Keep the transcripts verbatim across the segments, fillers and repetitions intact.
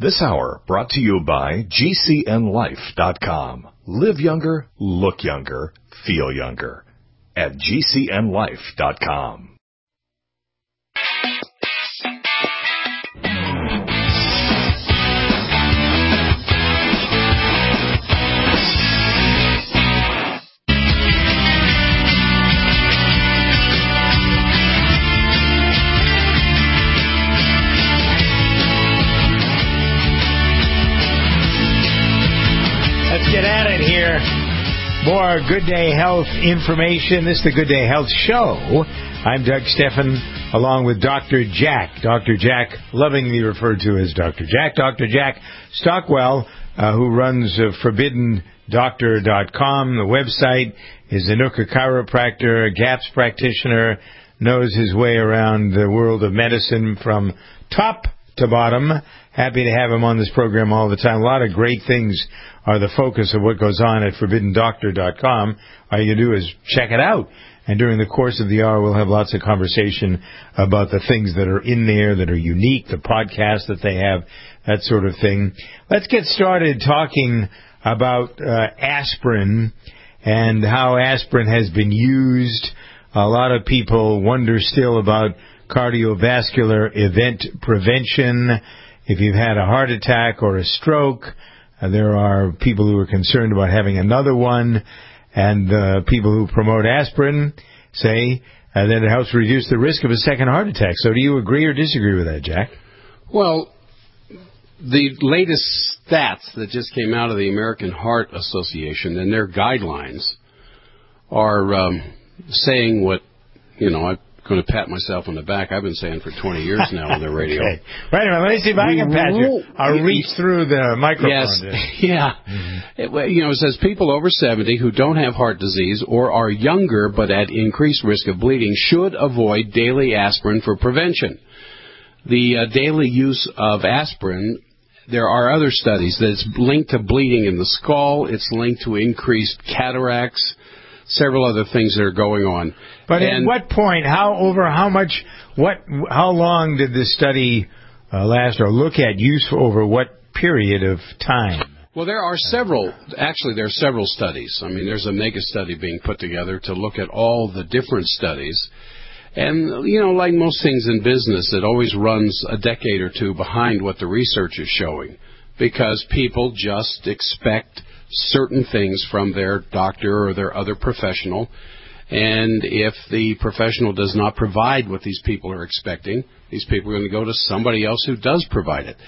This hour brought to you by G C N life dot com. Live younger, look younger, feel younger at G C N life dot com. Get at it here. More Good Day Health information. This is the Good Day Health Show. I'm Doug Steffen, along with Doctor Jack. Doctor Jack, lovingly referred to as Doctor Jack. Doctor Jack Stockwell, uh, who runs uh, forbidden doctor dot com. The website is a Inuka chiropractor, a GAPS practitioner, knows his way around the world of medicine from top to bottom. Happy to have him on this program all the time. A lot of great things are the focus of what goes on at forbidden doctor dot com. All you do is check it out. And during the course of the hour, we'll have lots of conversation about the things that are in there that are unique, the podcasts that they have, that sort of thing. Let's get started talking about uh, aspirin and how aspirin has been used. A lot of people wonder still about cardiovascular event prevention. If you've had a heart attack or a stroke, uh, there are people who are concerned about having another one, and uh, people who promote aspirin say uh, that it helps reduce the risk of a second heart attack. So do you agree or disagree with that, Jack? Well, the latest stats that just came out of the American Heart Association and their guidelines are um, saying what, you know, I going to pat myself on the back. I've been saying for twenty years now on the radio. Okay. Wait a minute. Let me see if I can pat you. I'll reach through the microphone. Yes. Yeah. Mm-hmm. It, you know, it says people over seventy who don't have heart disease or are younger but at increased risk of bleeding should avoid daily aspirin for prevention. The uh, daily use of aspirin, there are other studies that it's linked to bleeding in the skull. It's linked to increased cataracts. Several other things that are going on. But and at what point, how over how much, what, how long did this study uh, last, or look at use for over what period of time? Well, there are several, actually there are several studies. I mean, there's a mega study being put together to look at all the different studies. And, you know, like most things in business, it always runs a decade or two behind what the research is showing, because people just expect certain things from their doctor or their other professional, and if the professional does not provide what these people are expecting, these people are going to go to somebody else who does provide it.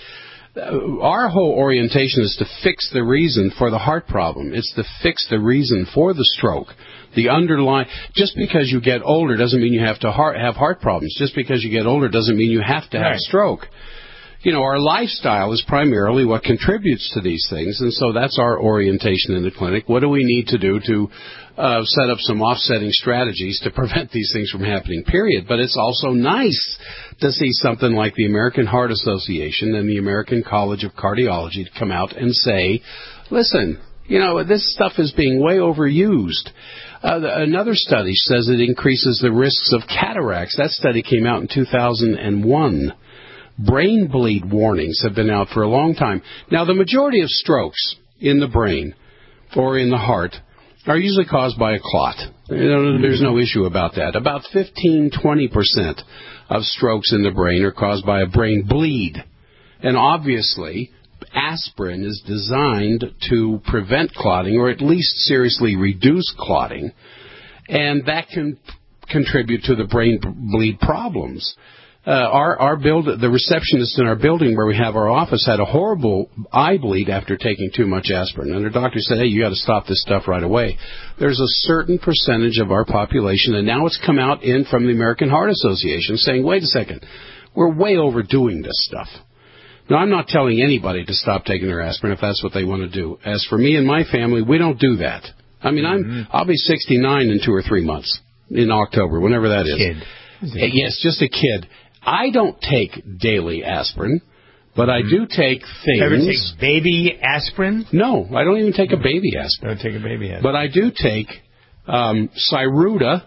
Our whole orientation is to fix the reason for the heart problem. It's to fix the reason for the stroke. The underlying, just because you get older doesn't mean you have to heart, have heart problems. Just because you get older doesn't mean you have to have right. a stroke. You know, our lifestyle is primarily what contributes to these things, and so that's our orientation in the clinic. What do we need to do to uh, set up some offsetting strategies to prevent these things from happening, period? But it's also nice to see something like the American Heart Association and the American College of Cardiology come out and say, listen, you know, this stuff is being way overused. Uh, another study says it increases the risks of cataracts. That study came out in two thousand one. Brain bleed warnings have been out for a long time. Now, the majority of strokes in the brain or in the heart are usually caused by a clot. You know, there's no issue about that. About fifteen, twenty percent of strokes in the brain are caused by a brain bleed. And obviously, aspirin is designed to prevent clotting or at least seriously reduce clotting. And that can contribute to the brain bleed problems. Uh, our our build the receptionist in our building where we have our office had a horrible eye bleed after taking too much aspirin, and her doctor said, "Hey, you got to stop this stuff right away." There's a certain percentage of our population, and now it's come out in from the American Heart Association saying, "Wait a second, we're way overdoing this stuff." Now, I'm not telling anybody to stop taking their aspirin if that's what they want to do. As for me and my family, we don't do that. I mean, I'm mm-hmm. I'll be sixty-nine in two or three months in October, whenever that is. Kid. Is yes, just a kid. I don't take daily aspirin, but I do take things. Ever take baby aspirin? No, I don't even take a baby aspirin. Don't take a baby aspirin. But I do take um, Cyruta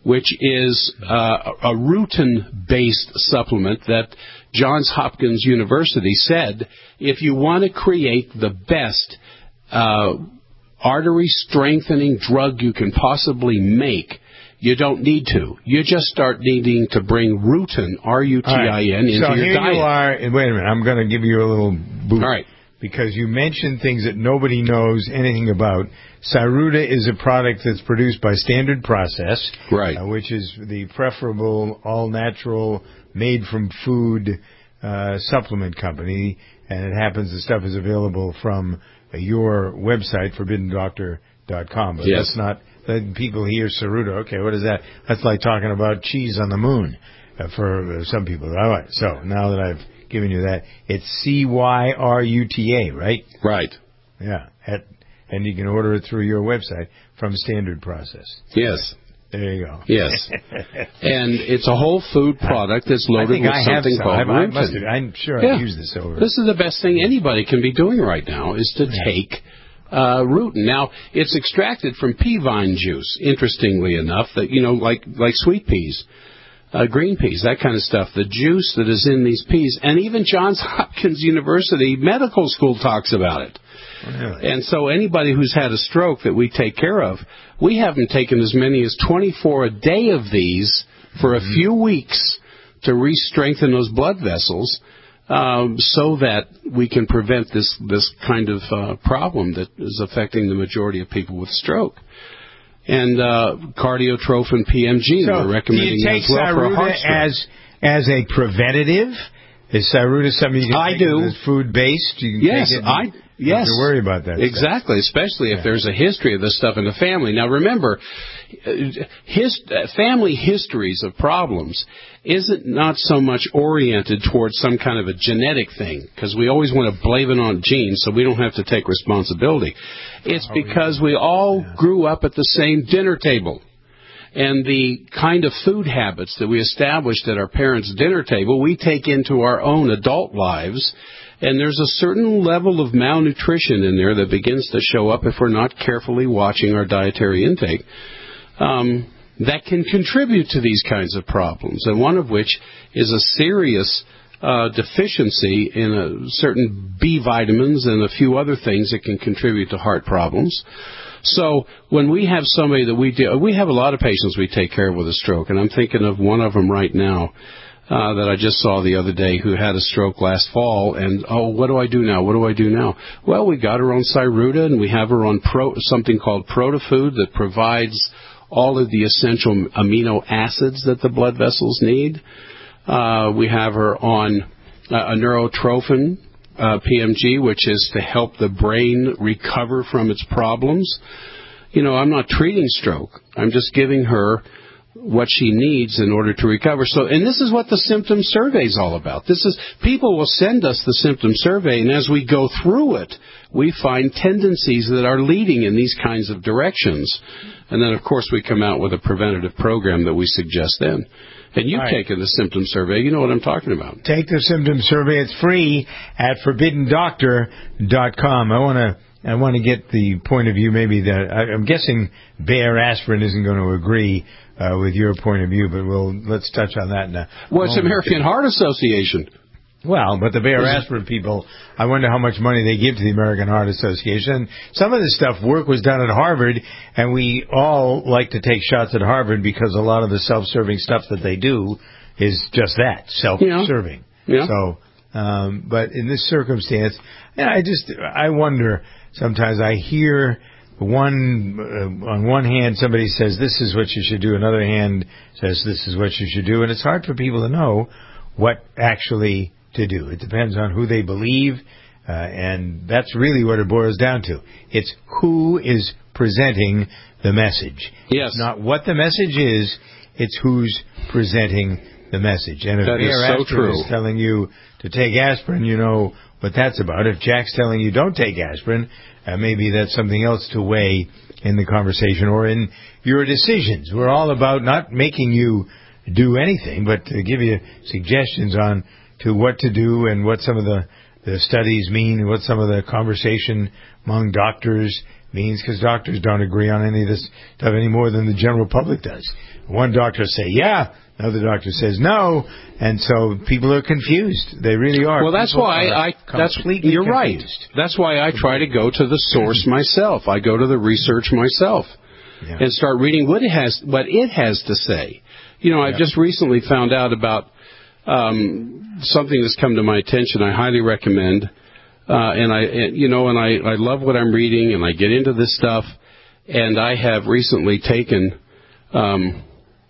which is uh, a rutin-based supplement that Johns Hopkins University said if you want to create the best uh, artery-strengthening drug you can possibly make, you don't need to. You just start needing to bring rutin, R U T I N, right, into so your here diet. You are, and wait a minute, I'm going to give you a little boost. All right. Because you mentioned things that nobody knows anything about. Cyruta is a product that's produced by Standard Process, right? Uh, which is the preferable, all-natural, made-from-food uh, supplement company. And it happens the stuff is available from uh, your website, forbidden doctor dot com. But yes. that's not... That people hear Cyruta, okay, what is that? That's like talking about cheese on the moon uh, for uh, some people. All right, so now that I've given you that, it's C Y R U T A, right? Right. Yeah, at, and you can order it through your website from Standard Process. Yes. There you go. Yes. And it's a whole food product that's loaded with I something some. called I, I must rutin. have, I'm sure yeah. I've used this over. This is the best thing anybody can be doing right now is to yeah. take Uh, rutin. Now, it's extracted from pea vine juice, interestingly enough, that, you know, like, like sweet peas, uh, green peas, that kind of stuff. The juice that is in these peas, and even Johns Hopkins University Medical School talks about it. Really? And so anybody who's had a stroke that we take care of, we haven't taken as many as twenty-four a day of these for a mm-hmm. few weeks to re-strengthen those blood vessels. Um, so that we can prevent this this kind of uh, problem that is affecting the majority of people with stroke. And uh, Cardiotrophin P M G, so we're recommending do you take as well for a heart stroke. as as a preventative? Is Cyruta something you can I take do. as food based? Yes, I yes. Don't have to worry about that. Exactly, stuff. especially if yeah. there's a history of this stuff in the family. Now, remember, his family histories of problems isn't not so much oriented towards some kind of a genetic thing, because we always want to blame it on genes so we don't have to take responsibility. It's oh, because yeah. we all yeah. grew up at the same dinner table. And the kind of food habits that we established at our parents' dinner table, we take into our own adult lives. And there's a certain level of malnutrition in there that begins to show up if we're not carefully watching our dietary intake. Um, that can contribute to these kinds of problems, and one of which is a serious uh, deficiency in a certain B vitamins and a few other things that can contribute to heart problems. So when we have somebody that we do, we have a lot of patients we take care of with a stroke, and I'm thinking of one of them right now uh, that I just saw the other day who had a stroke last fall, and, oh, what do I do now? What do I do now? Well, we got her on Cyruta, and we have her on pro, something called ProtoFood that provides all of the essential amino acids that the blood vessels need. Uh, we have her on uh, a neurotrophin, uh, P M G, which is to help the brain recover from its problems. You know, I'm not treating stroke. I'm just giving her what she needs in order to recover. So, and this is what the symptom survey is all about. This is, people will send us the symptom survey, and as we go through it, we find tendencies that are leading in these kinds of directions. And then, of course, we come out with a preventative program that we suggest then. And you've right. taken the symptom survey. You know what I'm talking about. Take the symptom survey. It's free at forbidden doctor dot com. I want to I want to get the point of view maybe that I, I'm guessing Bayer Aspirin isn't going to agree uh, with your point of view, but we'll let's touch on that now. Well, it's American Heart Association. Well, but the Bayer Aspirin people, I wonder how much money they give to the American Heart Association. Some of this stuff, work was done at Harvard, and we all like to take shots at Harvard because a lot of the self-serving stuff that they do is just that, self-serving. Yeah. Yeah. So, um, but in this circumstance, yeah, I just, I wonder, sometimes I hear one, uh, on one hand, somebody says, this is what you should do, another hand says, this is what you should do, and it's hard for people to know what actually to do. It depends on who they believe, uh, and that's really what it boils down to. It's who is presenting the message. Yes. It's not what the message is, it's who's presenting the message. And if that is so Aspirin true. is telling you to take aspirin, you know what that's about. If Jack's telling you don't take aspirin, uh, maybe that's something else to weigh in the conversation or in your decisions. We're all about not making you do anything, but to give you suggestions on to what to do and what some of the the studies mean, what some of the conversation among doctors means, because doctors don't agree on any of this stuff any more than the general public does. One doctor say yeah, another doctor says no, and so people are confused. They really are. Well, that's people why I. That's confused. you're right. That's why I try to go to the source myself. I go to the research myself yeah. and start reading what it has what it has to say. You know, I yeah. just recently found out about um, something that's come to my attention. I highly recommend. Uh, and I, you know, and I, I love what I'm reading, and I get into this stuff. And I have recently taken um,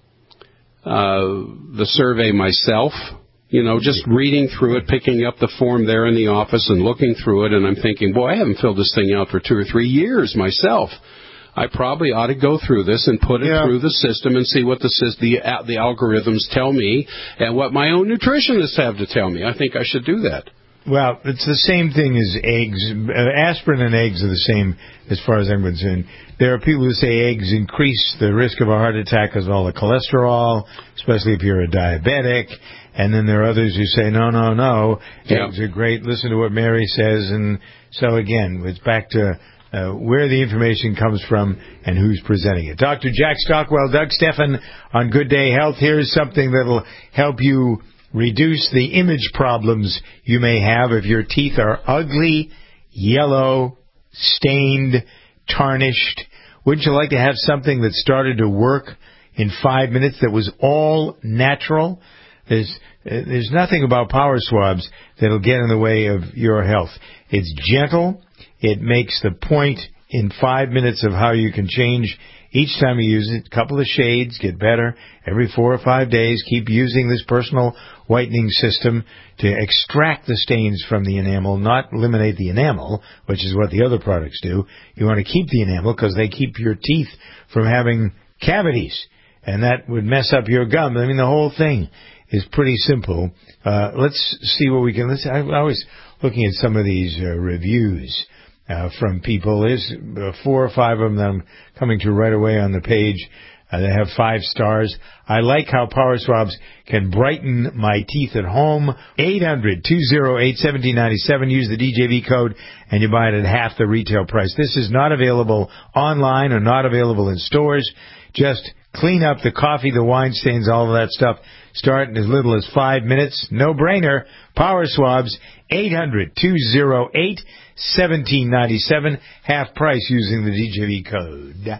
uh, the survey myself. You know, just reading through it, picking up the form there in the office, and looking through it, and I'm thinking, boy, I haven't filled this thing out for two or three years myself. I probably ought to go through this and put it yeah. through the system and see what the the the algorithms tell me and what my own nutritionists have to tell me. I think I should do that. Well, it's the same thing as eggs. Uh, aspirin and eggs are the same as far as I'm concerned. There are people who say eggs increase the risk of a heart attack because of all the cholesterol, especially if you're a diabetic. And then there are others who say, no, no, no, yeah. eggs are great. Listen to what Mary says. And so, again, it's back to uh, where the information comes from and who's presenting it. Doctor Jack Stockwell, Doug Stephan on Good Day Health. Here's something that'll help you reduce the image problems you may have if your teeth are ugly, yellow, stained, tarnished. Wouldn't you like to have something that started to work in five minutes that was all natural? There's there's nothing about Power Swabs that'll get in the way of your health. It's gentle. It makes the point in five minutes of how you can change each time you use it. A couple of shades, get better every four or five days. Keep using this personal whitening system to extract the stains from the enamel, not eliminate the enamel, which is what the other products do. You want to keep the enamel because they keep your teeth from having cavities, and that would mess up your gum. I mean, the whole thing is pretty simple. Uh, let's see what we can... Let's, I, I was looking at some of these uh, reviews uh, from people. There's uh, four or five of them that I'm coming to right away on the page. Uh, they have five stars. I like how Power Swabs can brighten my teeth at home. eight hundred, two oh eight, one seven nine seven. Use the D J V code, and you buy it at half the retail price. This is not available online or not available in stores. Just clean up the coffee, the wine stains, all of that stuff. Start in as little as five minutes. No brainer. Power Swabs, eight hundred, two oh eight, one seven nine seven. Half price using the D J V code.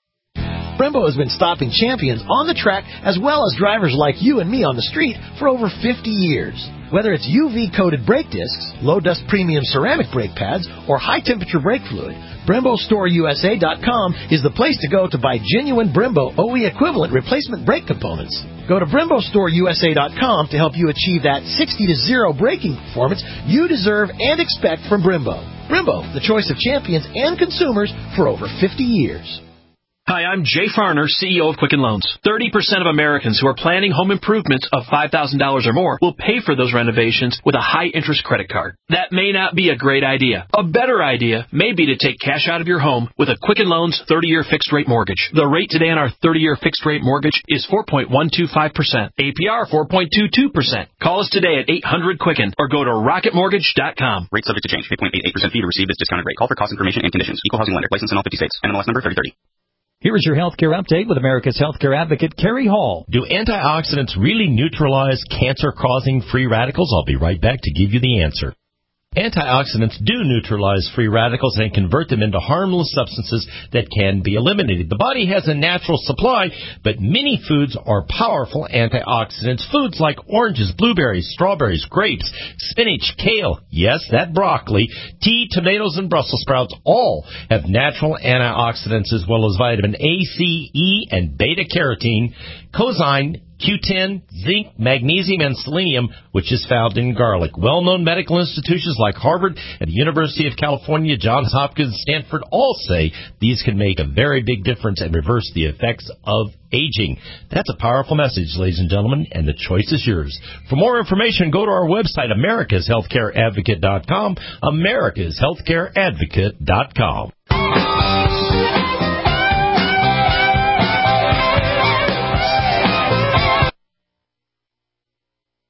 Brembo has been stopping champions on the track as well as drivers like you and me on the street for over fifty years. Whether it's U V-coated brake discs, low-dust premium ceramic brake pads, or high-temperature brake fluid, Brembo Store U S A dot com is the place to go to buy genuine Brembo O E equivalent replacement brake components. Go to Brembo Store U S A dot com to help you achieve that sixty to zero braking performance you deserve and expect from Brembo. Brembo, the choice of champions and consumers for over fifty years. Hi, I'm Jay Farner, C E O of Quicken Loans. thirty percent of Americans who are planning home improvements of five thousand dollars or more will pay for those renovations with a high-interest credit card. That may not be a great idea. A better idea may be to take cash out of your home with a Quicken Loans thirty-year fixed-rate mortgage. The rate today on our thirty-year fixed-rate mortgage is four point one two five percent. A P R four point two two percent. Call us today at eight hundred Quicken or go to rocket mortgage dot com. Rate subject to change. eight point eight eight percent fee to receive this discounted rate. Call for cost information and conditions. Equal housing lender. License in all fifty states. N M L S number thirty thirty. Here is your healthcare update with America's healthcare advocate, Kerry Hall. Do antioxidants really neutralize cancer-causing free radicals? I'll be right back to give you the answer. Antioxidants do neutralize free radicals and convert them into harmless substances that can be eliminated. The body has a natural supply, but many foods are powerful antioxidants. Foods like oranges, blueberries, strawberries, grapes, spinach, kale, yes, that broccoli, tea, tomatoes, and Brussels sprouts all have natural antioxidants as well as vitamin A, C, E, and beta-carotene, coenzyme, Q ten, zinc, magnesium, and selenium, which is found in garlic. Well-known medical institutions like Harvard and the University of California, Johns Hopkins, Stanford all say these can make a very big difference and reverse the effects of aging. That's a powerful message, ladies and gentlemen, and the choice is yours. For more information, go to our website, americas healthcare advocate dot com, americas healthcare advocate dot com.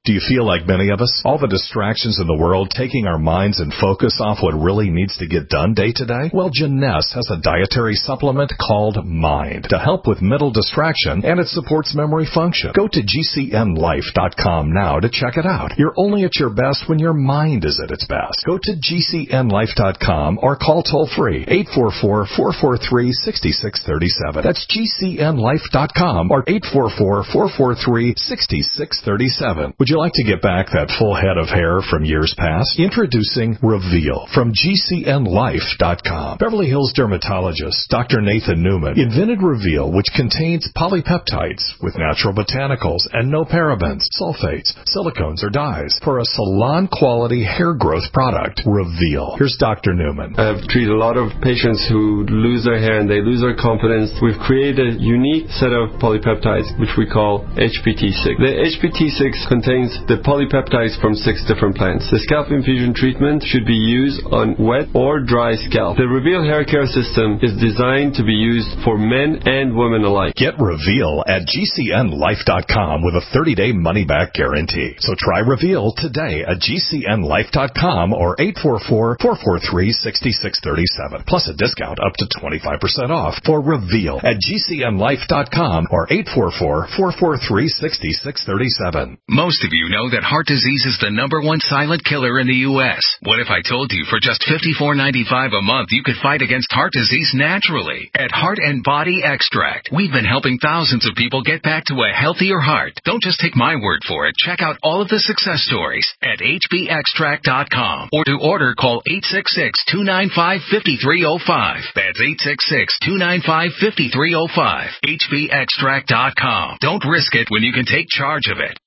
Do you feel like many of us? All the distractions in the world taking our minds and focus off what really needs to get done day to day? Well, Jeunesse has a dietary supplement called Mind to help with mental distraction, and it supports memory function. Go to G C N life dot com now to check it out. You're only at your best when your mind is at its best. Go to G C N life dot com or call toll-free eight four four, four four three, six six three seven. That's G C N life dot com or eight four four, four four three, six six three seven. Would you like to get back that full head of hair from years past? Introducing Reveal from G C N life dot com. Beverly Hills dermatologist Doctor Nathan Newman invented Reveal, which contains polypeptides with natural botanicals and no parabens, sulfates, silicones, or dyes for a salon-quality hair growth product. Reveal. Here's Doctor Newman. I've treated a lot of patients who lose their hair and they lose their confidence. We've created a unique set of polypeptides, which we call H P T six. The H P T six contains the polypeptides from six different plants. The scalp infusion treatment should be used on wet or dry scalp. The Reveal hair care system is designed to be used for men and women alike. Get Reveal at G C N life dot com with a thirty-day money-back guarantee. So try Reveal today at G C N life dot com or eight four four, four four three, six six three seven. Plus a discount up to twenty-five percent off for Reveal at G C N life dot com or eight four four, four four three, six six three seven. Most of you know that heart disease is the number one silent killer in the U S What if I told you for just fifty-four ninety-five a month you could fight against heart disease naturally? At Heart and Body Extract, we've been helping thousands of people get back to a healthier heart. Don't just take my word for it. Check out all of the success stories at H B extract dot com or to order call eight six six, two nine five, five three zero five. That's eight six six, two nine five, five three zero five. H B extract dot com. Don't risk it when you can take charge of it.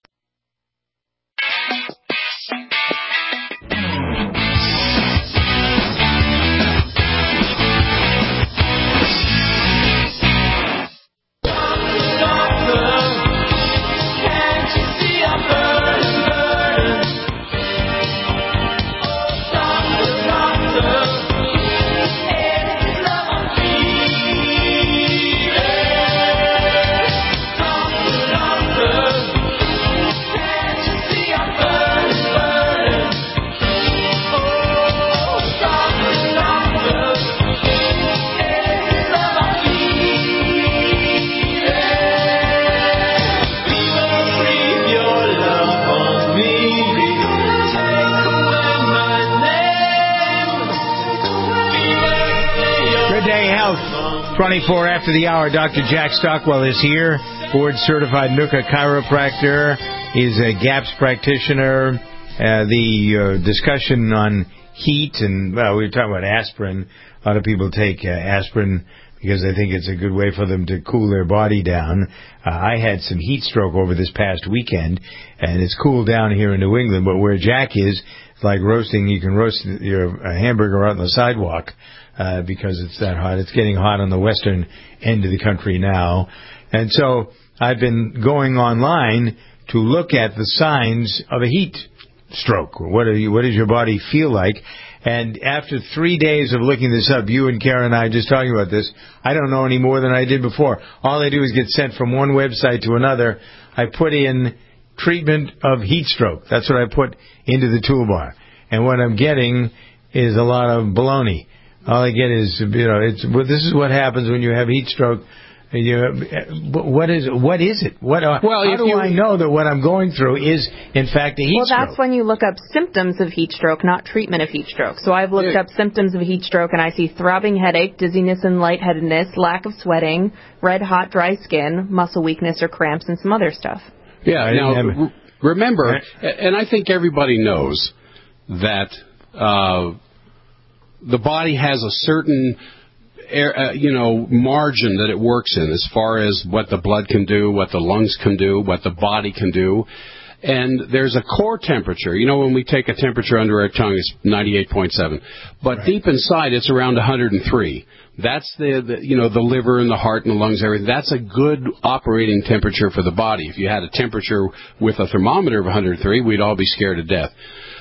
twenty-four after the hour, Doctor Jack Stockwell is here, board-certified N U C A chiropractor. He's a GAPS practitioner. Uh, the uh, discussion on heat, and, well, we were talking about aspirin. A lot of people take uh, aspirin because they think it's a good way for them to cool their body down. Uh, I had some heat stroke over this past weekend, and it's cooled down here in New England, but where Jack is, it's like roasting. You can roast your a hamburger out on the sidewalk. Uh, because it's that hot. It's getting hot on the western end of the country now. And so I've been going online to look at the signs of a heat stroke. What are you, what does your body feel like? And after three days of looking this up, you and Karen and I just talking about this, I don't know any more than I did before. All I do is get sent from one website to another. I put in treatment of heat stroke. That's what I put into the toolbar. And what I'm getting is a lot of baloney. All I get is, you know, it's, well, this is what happens when you have heat stroke. You, what is what is it? What uh, well, how do you, I know that what I'm going through is, in fact, a heat well, stroke? Well, that's when you look up symptoms of heat stroke, not treatment of heat stroke. So I've looked yeah. up symptoms of heat stroke, and I see throbbing headache, dizziness and lightheadedness, lack of sweating, red, hot, dry skin, muscle weakness or cramps, and some other stuff. Yeah, now, remember, and I think everybody knows that... Uh, the body has a certain, uh, you know, margin that it works in as far as what the blood can do, what the lungs can do, what the body can do. And there's a core temperature. You know, when we take a temperature under our tongue, it's ninety-eight point seven. But right. deep inside, it's around one hundred three. That's the, the, you know, the liver and the heart and the lungs, everything. That's a good operating temperature for the body. If you had a temperature with a thermometer of one hundred three, we'd all be scared to death.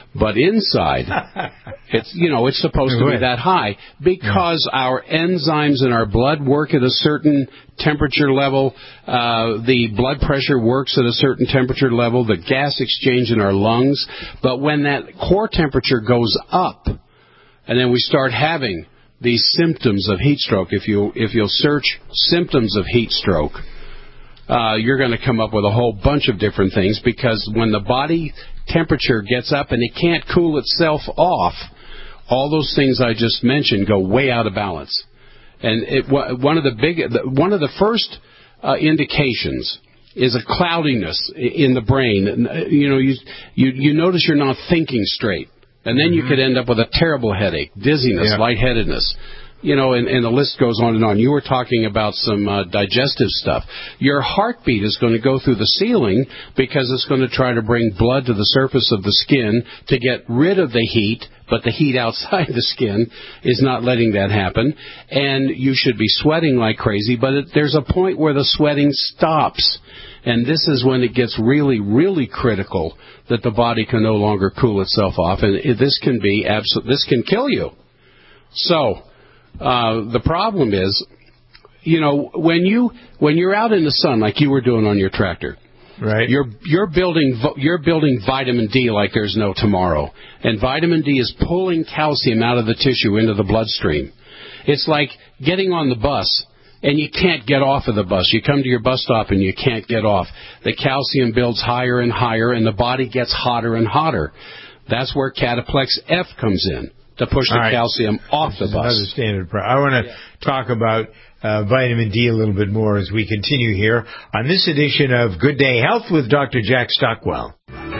But inside, it's, you know, it's supposed to be that high because our enzymes in our blood work at a certain temperature level. Uh, the blood pressure works at a certain temperature level. The gas exchange in our lungs. But when that core temperature goes up, and then we start having these symptoms of heat stroke, if you if you'll search symptoms of heat stroke, uh, you're going to come up with a whole bunch of different things, because when the body temperature gets up and it can't cool itself off, all those things I just mentioned go way out of balance. And it, one of the big, one of the first uh, indications is a cloudiness in the brain. You know, you you, you notice you're not thinking straight, and then mm-hmm. you could end up with a terrible headache, dizziness, yeah. lightheadedness. You know, and, and the list goes on and on. You were talking about some uh, digestive stuff. Your heartbeat is going to go through the ceiling because it's going to try to bring blood to the surface of the skin to get rid of the heat, but the heat outside the skin is not letting that happen. And you should be sweating like crazy, but it, there's a point where the sweating stops. And this is when it gets really, really critical that the body can no longer cool itself off. And it, this can be absolute, this can kill you. So, Uh, the problem is, you know, when you when you're out in the sun like you were doing on your tractor, right? You're you're building you're building vitamin D like there's no tomorrow, and vitamin D is pulling calcium out of the tissue into the bloodstream. It's like getting on the bus and you can't get off of the bus. You come to your bus stop and you can't get off. The calcium builds higher and higher, and the body gets hotter and hotter. That's where Cataplex F comes in, to push the right. calcium off this the bus. Another standard pro- I want to yeah. talk about uh, vitamin D a little bit more as we continue here on this edition of Good Day Health with Doctor Jack Stockwell.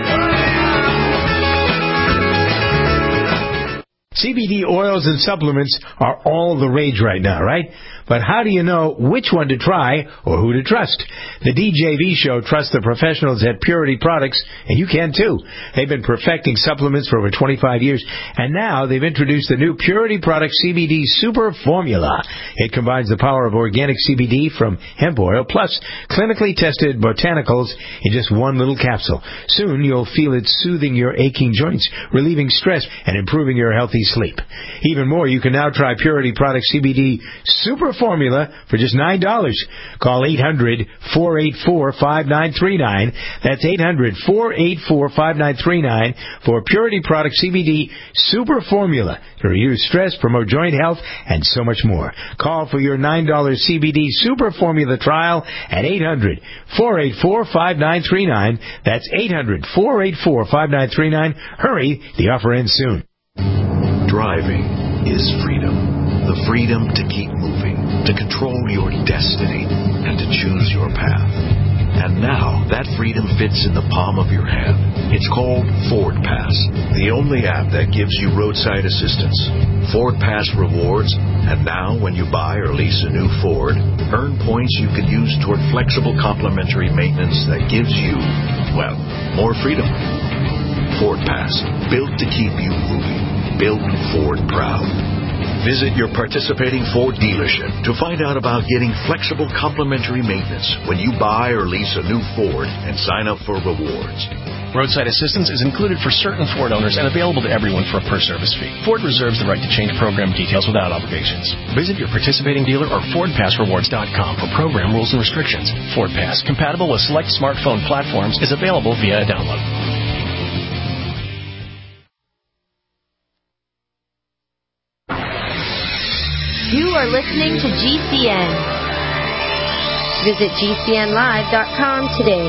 C B D oils and supplements are all the rage right now, right? But how do you know which one to try or who to trust? The D J V Show trusts the professionals at Purity Products, and you can too. They've been perfecting supplements for over twenty-five years, and now they've introduced the new Purity Products C B D Super Formula. It combines the power of organic C B D from hemp oil plus clinically tested botanicals in just one little capsule. Soon you'll feel it soothing your aching joints, relieving stress, and improving your healthy sleep. Even more, you can now try Purity Products C B D Super Formula for just nine dollars. Call eight hundred, four eight four, five nine three nine. That's eight hundred, four eight four, five nine three nine for Purity Products C B D Super Formula to reduce stress, promote joint health, and so much more. Call for your nine dollars C B D Super Formula trial at eight hundred, four eight four, five nine three nine. That's eight hundred, four eight four, five nine three nine. Hurry, the offer ends soon. Driving is freedom. The freedom to keep moving, to control your destiny, and to choose your path. And now, that freedom fits in the palm of your hand. It's called Ford Pass, the only app that gives you roadside assistance, Ford Pass rewards, and now when you buy or lease a new Ford, earn points you can use toward flexible complimentary maintenance that gives you, well, more freedom. Ford Pass, built to keep you moving, built Ford proud. Visit your participating Ford dealership to find out about getting flexible complimentary maintenance when you buy or lease a new Ford and sign up for rewards. Roadside assistance is included for certain Ford owners and available to everyone for a per-service fee. Ford reserves the right to change program details without obligations. Visit your participating dealer or Ford Pass Rewards dot com for program rules and restrictions. Ford Pass, compatible with select smartphone platforms, is available via a download. You are listening to G C N. Visit G C N live dot com today.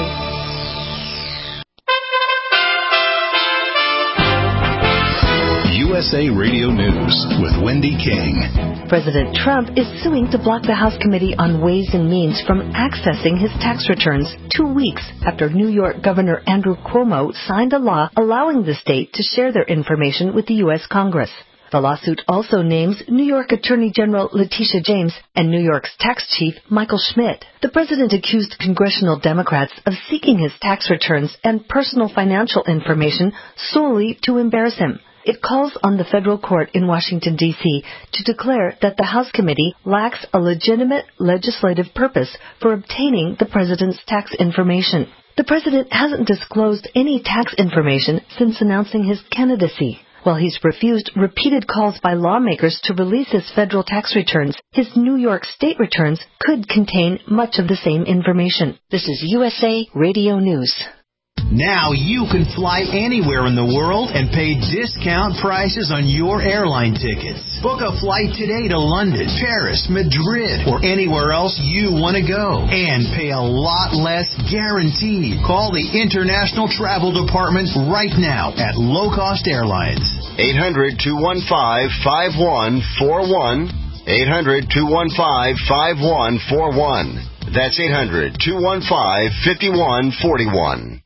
U S A Radio News with Wendy King. President Trump is suing to block the House Committee on Ways and Means from accessing his tax returns two weeks after New York Governor Andrew Cuomo signed a law allowing the state to share their information with the U S Congress. The lawsuit also names New York Attorney General Letitia James and New York's tax chief Michael Schmidt. The president accused congressional Democrats of seeking his tax returns and personal financial information solely to embarrass him. It calls on the federal court in Washington, D C to declare that the House committee lacks a legitimate legislative purpose for obtaining the president's tax information. The president hasn't disclosed any tax information since announcing his candidacy. While he's refused repeated calls by lawmakers to release his federal tax returns, his New York state returns could contain much of the same information. This is U S A Radio News. Now you can fly anywhere in the world and pay discount prices on your airline tickets. Book a flight today to London, Paris, Madrid, or anywhere else you want to go. And pay a lot less guaranteed. Call the International Travel Department right now at Low Cost Airlines. eight hundred, two one five, five one four one. eight hundred, two one five, five one four one. That's eight hundred, two one five, five one four one.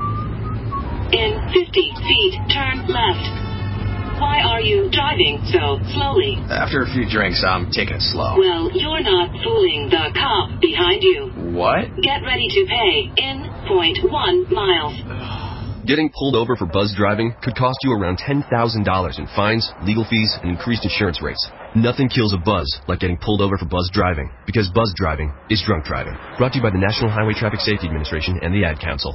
In fifty feet, turn left. Why are you driving so slowly? After a few drinks, I'm taking it slow. Well, you're not fooling the cop behind you. What? Get ready to pay in point one miles. Getting pulled over for buzz driving could cost you around ten thousand dollars in fines, legal fees, and increased insurance rates. Nothing kills a buzz like getting pulled over for buzz driving, because buzz driving is drunk driving. Brought to you by the National Highway Traffic Safety Administration and the Ad Council.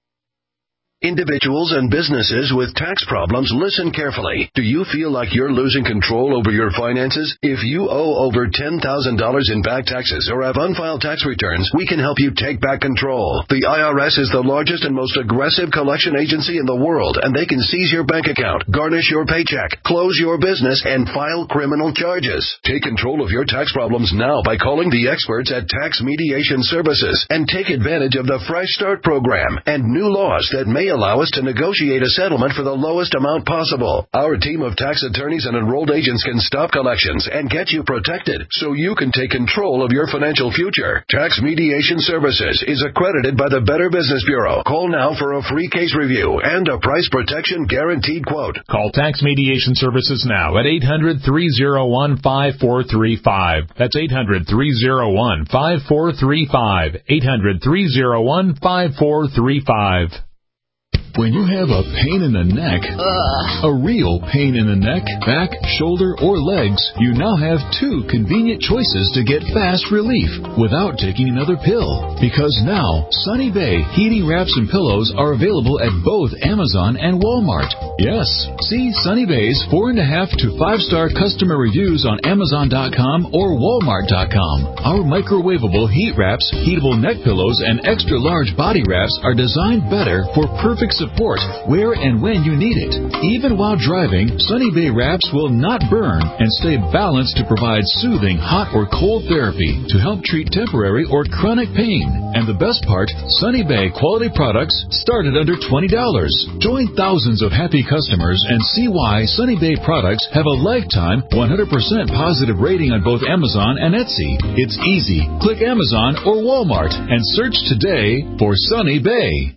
Individuals and businesses with tax problems, listen carefully. Do you feel like you're losing control over your finances? If you owe over ten thousand dollars in back taxes or have unfiled tax returns, we can help you take back control. The I R S is the largest and most aggressive collection agency in the world, and they can seize your bank account, garnish your paycheck, close your business, and file criminal charges. Take control of your tax problems now by calling the experts at Tax Mediation Services and take advantage of the Fresh Start program and new laws that may allow us to negotiate a settlement for the lowest amount possible. Our team of tax attorneys and enrolled agents can stop collections and get you protected so you can take control of your financial future. Tax Mediation Services is accredited by the Better Business Bureau. Call now for a free case review and a price protection guaranteed quote. Call Tax Mediation Services now at eight hundred, three oh one, five four three five. That's eight hundred, three oh one, five four three five. eight hundred, three oh one, five four three five. When you have a pain in the neck, Ugh. a real pain in the neck, back, shoulder, or legs, you now have two convenient choices to get fast relief without taking another pill. Because now, Sunny Bay heating wraps and pillows are available at both Amazon and Walmart. Yes, see Sunny Bay's four and a half to five star customer reviews on Amazon dot com or Walmart dot com. Our microwavable heat wraps, heatable neck pillows, and extra large body wraps are designed better for perfect support Support where and when you need it. Even while driving, Sunny Bay wraps will not burn and stay balanced to provide soothing hot or cold therapy to help treat temporary or chronic pain. And the best part, Sunny Bay quality products start at under twenty dollars. Join thousands of happy customers and see why Sunny Bay products have a lifetime one hundred percent positive rating on both Amazon and Etsy. It's easy. Click Amazon or Walmart and search today for Sunny Bay.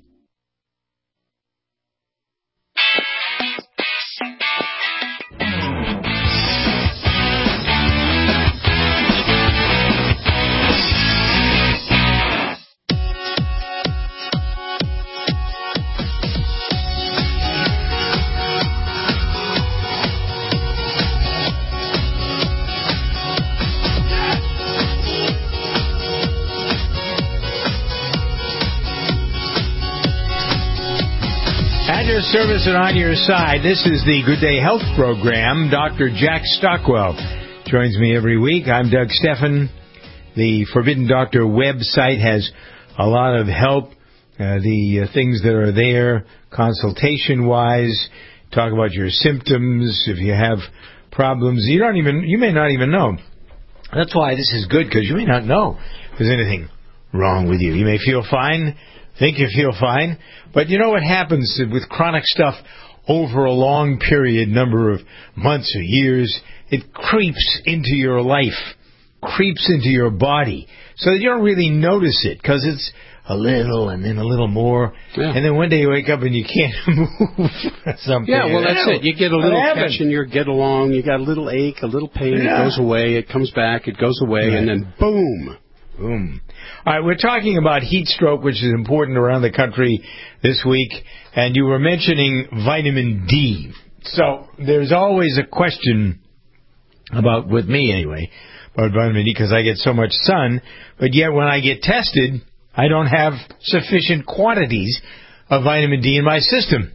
Service and on your side. This is the Good Day Health Program. Doctor Jack Stockwell joins me every week. I'm Doug Stephan. The Forbidden Doctor website has a lot of help. Uh, the uh, things that are there, consultation-wise, talk about your symptoms. If you have problems, you don't even, you may not even know. That's why this is good, because you may not know if there's anything wrong with you. You may feel fine. Think you feel fine, but you know what happens with chronic stuff over a long period, number of months or years, it creeps into your life, creeps into your body, so that you don't really notice it, because it's a little and then a little more, yeah. And then one day you wake up and you can't move something. Yeah, well, that's it. You get a little catch in your get along, you got a little ache, a little pain, yeah. It goes away, it comes back, it goes away, right. And then boom. Boom. All right, we're talking about heat stroke, which is important around the country this week, and you were mentioning vitamin D. So there's always a question about, with me anyway, about vitamin D because I get so much sun, but yet when I get tested, I don't have sufficient quantities of vitamin D in my system.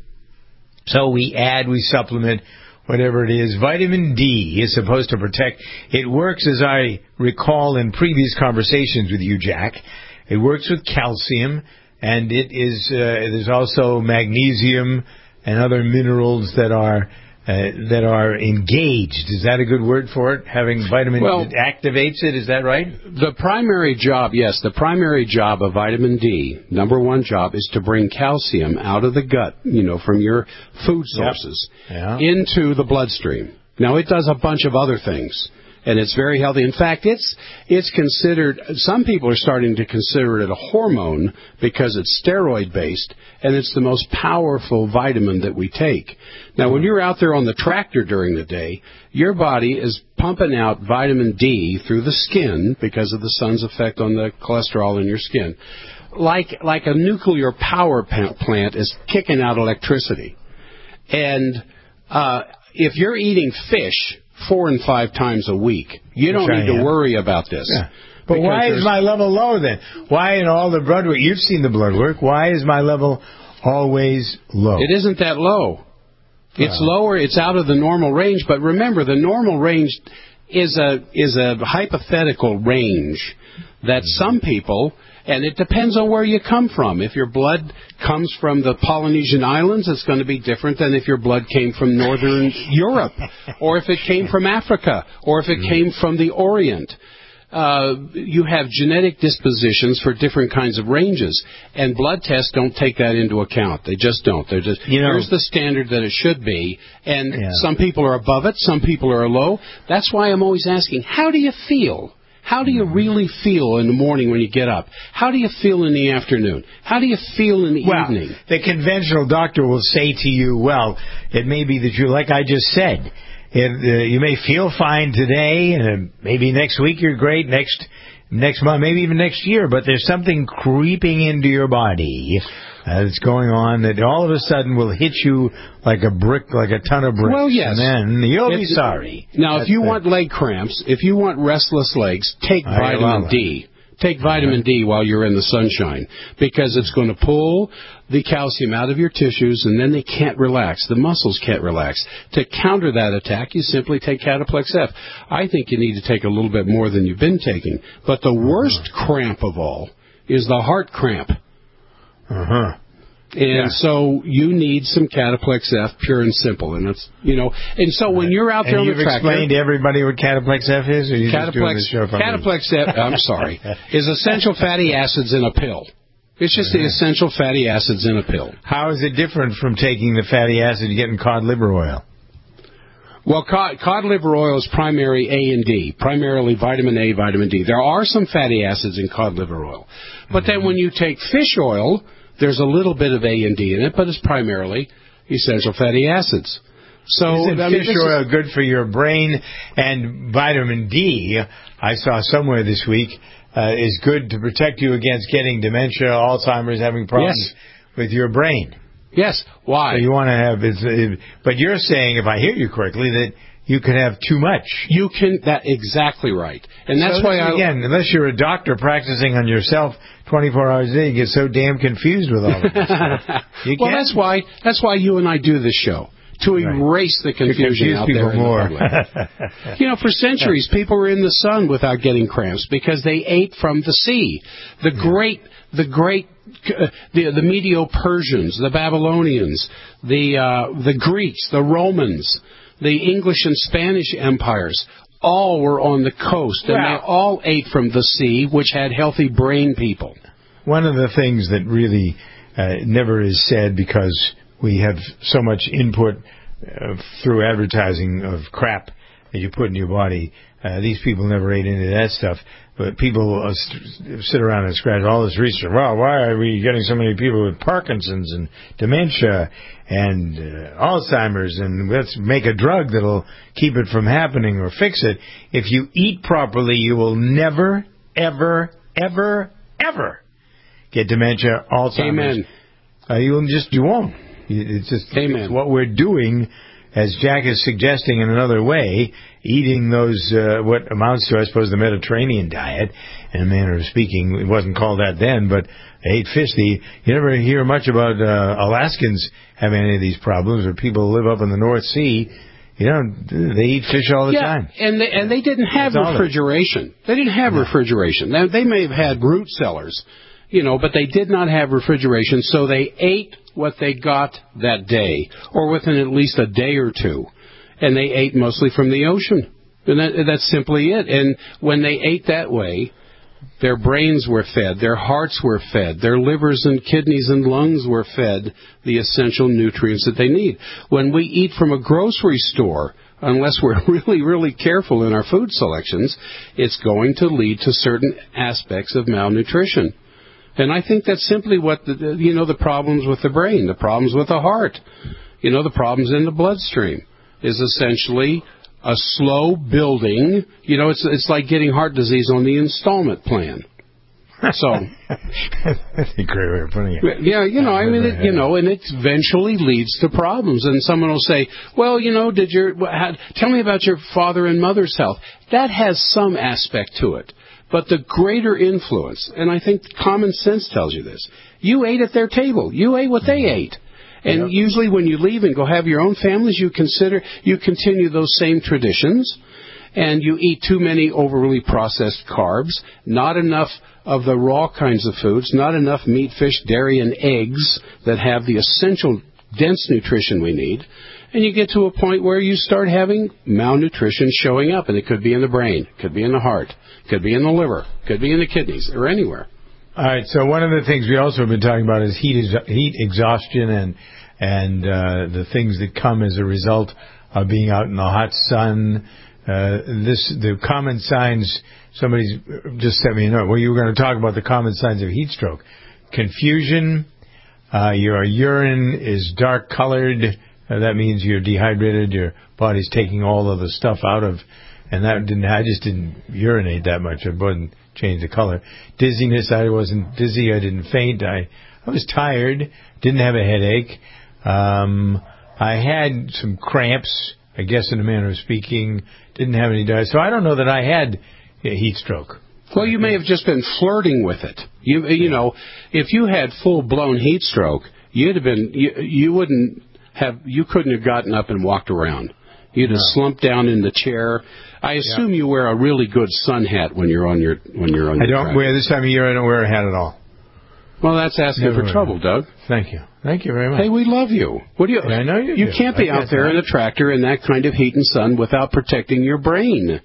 So we add, we supplement, whatever it is. Vitamin D is supposed to protect. It works, as I recall in previous conversations with you, Jack. It works with calcium, and it is. Uh, there's also magnesium and other minerals that are uh, that are engaged. Is that a good word for it? Having vitamin well, it activates it. Is that right? The primary job, yes, the primary job of vitamin D, number one job, is to bring calcium out of the gut, you know, from your food sources, yep. yeah. into the bloodstream. Now, it does a bunch of other things, and it's very healthy. In fact, it's it's considered, some people are starting to consider it a hormone because it's steroid-based, and it's the most powerful vitamin that we take. Now, when you're out there on the tractor during the day, your body is pumping out vitamin D through the skin because of the sun's effect on the cholesterol in your skin, like like a nuclear power plant is kicking out electricity. And uh, if you're eating fish four and five times a week, you don't Which need I to am. worry about this. Yeah. But why is my level low then? Why in all the blood work, you've seen the blood work, why is my level always low? It isn't that low. It's Wow. lower, it's out of the normal range, but remember, the normal range is a is a hypothetical range that some people, and it depends on where you come from. If your blood comes from the Polynesian Islands, it's going to be different than if your blood came from Northern Europe, or if it came from Africa, or if it came from the Orient. Uh, you have genetic dispositions for different kinds of ranges, and blood tests don't take that into account. They just don't. They're just, You know, here's the standard that it should be, and Yeah. some people are above it, some people are low. That's why I'm always asking, how do you feel? How do you really feel in the morning when you get up? How do you feel in the afternoon? How do you feel in the well, evening? The conventional doctor will say to you, well, it may be that you, like I just said, it, uh, you may feel fine today, and uh, maybe next week you're great, next next month, maybe even next year, but there's something creeping into your body uh, that's going on that all of a sudden will hit you like a brick, like a ton of bricks. Well, yes. And then you'll If- be sorry. Now, That's if you the- want leg cramps, if you want restless legs, take I vitamin love it. D. Take vitamin D while you're in the sunshine, because it's going to pull the calcium out of your tissues, and then they can't relax. The muscles can't relax. To counter that attack, you simply take Cataplex F. I think you need to take a little bit more than you've been taking. But the worst cramp of all is the heart cramp. Uh-huh. And Yeah. so you need some Cataplex F, pure and simple. And it's, you know, and so when you're out there and on you've the tractor, explained to everybody what Cataplex F is, or you just doing this show for me? Cataplex F, I'm sorry, is essential fatty acids in a pill. It's just the essential fatty acids in a pill. How is it different from taking the fatty acid you get in cod liver oil? Well, cod, cod liver oil is primary A and D, primarily vitamin A, vitamin D. There are some fatty acids in cod liver oil. But then when you take fish oil, there's a little bit of A and D in it, but it's primarily essential fatty acids. So Isn't I mean, fish this is- oil good for your brain? And vitamin D, I saw somewhere this week, uh, is good to protect you against getting dementia, Alzheimer's, having problems Yes. with your brain. Yes. Why? So you want to have, it's, it, but you're saying, if I hear you correctly, that you could have too much. You can, that exactly right. And that's So why this, I, again, unless you're a doctor practicing on yourself twenty-four hours a day, you get so damn confused with all of this stuff. You well, can't- that's why that's why you and I do this show, to erase the To confusion confuse out people there in more. the public. You know, for centuries, people were in the sun without getting cramps because they ate from the sea. The great, the great, uh, the the Medo-Persians, the Babylonians, the uh, the Greeks, the Romans, the English and Spanish empires. All were on the coast, and Well- they all ate from the sea, which had healthy brain people. One of the things that really uh, never is said, because we have so much input uh, through advertising of crap that you put in your body, uh, these people never ate any of that stuff. But people uh, st- sit around and scratch all this research. Well, why are we getting so many people with Parkinson's and dementia and uh, Alzheimer's, and let's make a drug that'll keep it from happening or fix it. If you eat properly, you will never, ever, ever, ever get dementia, Alzheimer's. Amen. Uh, you'll just, you won't. It's just Amen. It's what we're doing as Jack is suggesting in another way, eating those, uh, what amounts to, I suppose, the Mediterranean diet, in a manner of speaking. It wasn't called that then, but they ate fish. The, you never hear much about uh, Alaskans having any of these problems, or people who live up in the North Sea. You know, they eat fish all the yeah, time. and they, and they didn't have That's refrigeration. They didn't have no. refrigeration. Now, they may have had root cellars, you know, but they did not have refrigeration, so they ate what they got that day, or within at least a day or two. And they ate mostly from the ocean. And that, that's simply it. And when they ate that way, their brains were fed, their hearts were fed, their livers and kidneys and lungs were fed the essential nutrients that they need. When we eat from a grocery store, unless we're really, really careful in our food selections, it's going to lead to certain aspects of malnutrition. And I think that's simply what, the, you know, the problems with the brain, the problems with the heart, you know, the problems in the bloodstream is essentially a slow building. You know, it's it's like getting heart disease on the installment plan. So, that's a great way of putting it. Yeah, you know, I mean, it, you know, and it eventually leads to problems. And someone will say, "Well, you know, did your how, tell me about your father and mother's health?" That has some aspect to it, but the greater influence, and I think common sense tells you this: you ate at their table, you ate what they ate. And yep. usually when you leave and go have your own families, you consider you continue those same traditions, and you eat too many overly processed carbs, not enough of the raw kinds of foods, not enough meat, fish, dairy, and eggs that have the essential dense nutrition we need, and you get to a point where you start having malnutrition showing up, and it could be in the brain, could be in the heart, could be in the liver, could be in the kidneys, or anywhere. All right, so one of the things we also have been talking about is heat ex- heat exhaustion and and uh, the things that come as a result of being out in the hot sun. Uh, this the common signs. Somebody's just sent me a note. Well, you were going to talk about the common signs of heat stroke: confusion. Uh, your urine is dark colored. Uh, that means you're dehydrated. Your body's taking all of the stuff out of. And that didn't. I just didn't urinate that much. I wouldn't change the color. Dizziness. I wasn't dizzy. I didn't faint. I I was tired. Didn't have a headache. Um, I had some cramps. I guess in a manner of speaking. Didn't have any diarrhea. So I don't know that I had a heat stroke. Well, you may have just been flirting with it. You you know, if you had full blown heat stroke, you'd have been. You, you wouldn't have. You couldn't have gotten up and walked around. You'd have no. slumped down in the chair. I assume yep. you wear a really good sun hat when you're on your when you're on. I your don't track. wear this time of year. I don't wear a hat at all. Well, that's asking Never for trouble, Doug. Thank you. Thank you very much. Hey, we love you. What do you? Yeah, I know you. You do. can't be I out there that. in a tractor in that kind of heat and sun without protecting your brain.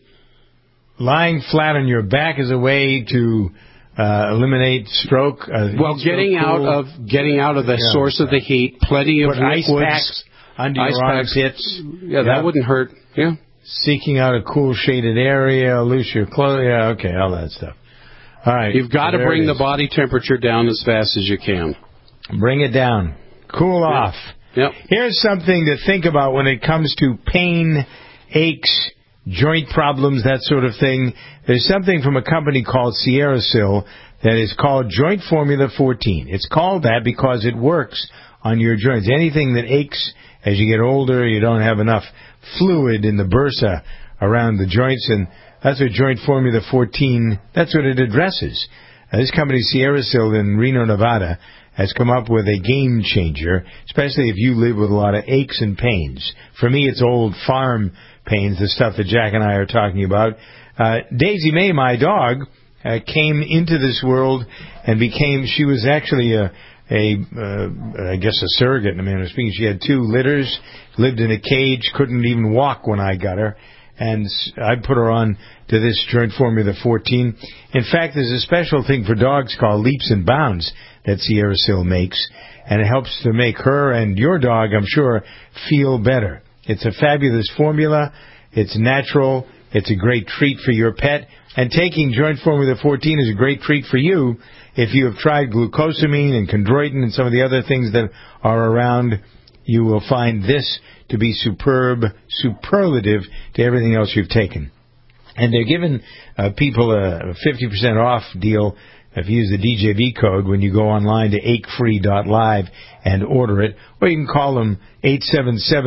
Lying flat on your back is a way to uh, eliminate stroke. Uh, well, getting stroke out cool. of getting out of the yeah, source of the heat. Plenty of Put ice liquids, packs under ice your packs. armpits. Yeah, that yeah. wouldn't hurt. Yeah. Seeking out a cool shaded area, loose your clothes. Yeah, okay, all that stuff. All right. You've got so to bring the body temperature down as fast as you can. Bring it down. Cool yep. off. Yep. Here's something to think about when it comes to pain, aches, joint problems, that sort of thing. There's something from a company called SierraSil that is called Joint Formula fourteen. It's called that because it works on your joints. Anything that aches as you get older, you don't have enough fluid in the bursa around the joints, and that's what Joint Formula fourteen, that's what it addresses. Uh, this company, SierraSil in Reno, Nevada, has come up with a game changer, especially if you live with a lot of aches and pains. For me, it's old farm pains, the stuff that Jack and I are talking about. Uh, Daisy May, my dog, uh, came into this world and became, she was actually a, a uh, I guess a surrogate in a manner of speaking. She had two litters, lived in a cage, couldn't even walk when I got her. And I put her on to this Joint Formula fourteen. In fact, there's a special thing for dogs called Leaps and Bounds that SierraSil makes, and it helps to make her and your dog, I'm sure, feel better. It's a fabulous formula. It's natural. It's a great treat for your pet. And taking Joint Formula fourteen is a great treat for you if you have tried glucosamine and chondroitin and some of the other things that are around. You will find this to be superb, superlative to everything else you've taken. And they're giving uh, people a fifty percent off deal if you use the D J V code when you go online to ache free dot live and order it. Or you can call them eight seven seven,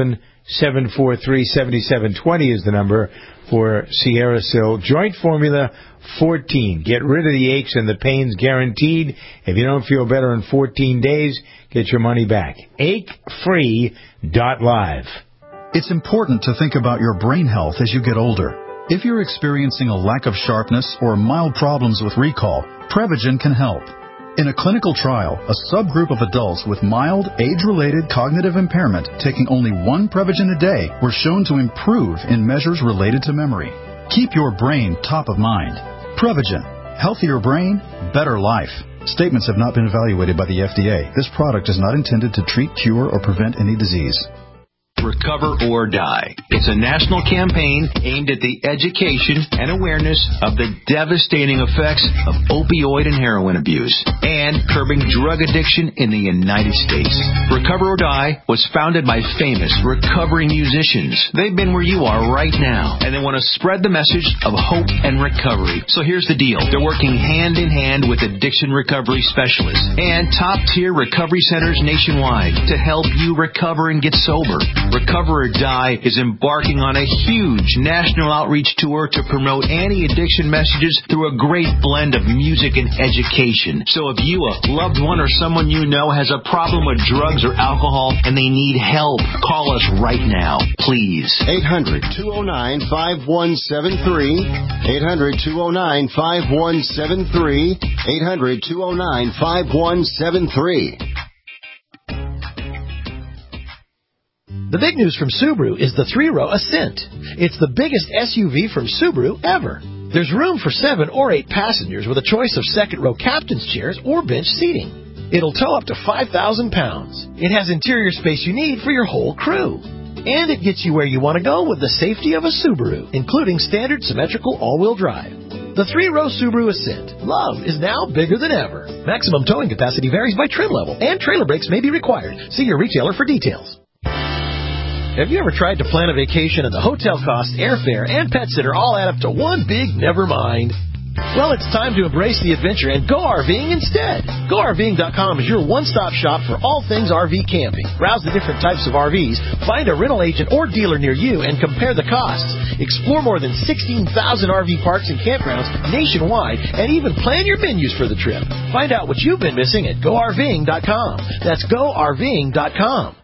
seven four three, seven seven two zero is the number for Sierra Sil. Joint Formula fourteen. Get rid of the aches and the pains guaranteed. If you don't feel better in fourteen days, get your money back. ache free dot live. It's important to think about your brain health as you get older. If you're experiencing a lack of sharpness or mild problems with recall, Prevagen can help. In a clinical trial, a subgroup of adults with mild, age-related cognitive impairment taking only one Prevagen a day were shown to improve in measures related to memory. Keep your brain top of mind. Prevagen. Healthier brain, better life. Statements have not been evaluated by the F D A. This product is not intended to treat, cure, or prevent any disease. Recover or Die. It's a national campaign aimed at the education and awareness of the devastating effects of opioid and heroin abuse and curbing drug addiction in the United States. Recover or Die was founded by famous recovering musicians. They've been where you are right now, and they want to spread the message of hope and recovery. So here's the deal. They're working hand in hand with addiction recovery specialists and top-tier recovery centers nationwide to help you recover and get sober. Recover or Die is embarking on a huge national outreach tour to promote anti-addiction messages through a great blend of music and education. So if you, a loved one, or someone you know has a problem with drugs or alcohol and they need help, call us right now, please. eight hundred, two oh nine, five one seven three. eight hundred, two oh nine, five one seven three. eight hundred, two oh nine, five one seven three. The big news from Subaru is the three-row Ascent. It's the biggest S U V from Subaru ever. There's room for seven or eight passengers with a choice of second-row captain's chairs or bench seating. It'll tow up to five thousand pounds. It has interior space you need for your whole crew. And it gets you where you want to go with the safety of a Subaru, including standard symmetrical all-wheel drive. The three-row Subaru Ascent. Love is now bigger than ever. Maximum towing capacity varies by trim level, and trailer brakes may be required. See your retailer for details. Have you ever tried to plan a vacation and the hotel costs, airfare, and pet sitter all add up to one big never mind? Well, it's time to embrace the adventure and go RVing instead. Go R V ing dot com is your one-stop shop for all things R V camping. Browse the different types of R Vs, find a rental agent or dealer near you, and compare the costs. Explore more than sixteen thousand R V parks and campgrounds nationwide, and even plan your menus for the trip. Find out what you've been missing at go R V ing dot com. That's go R V ing dot com.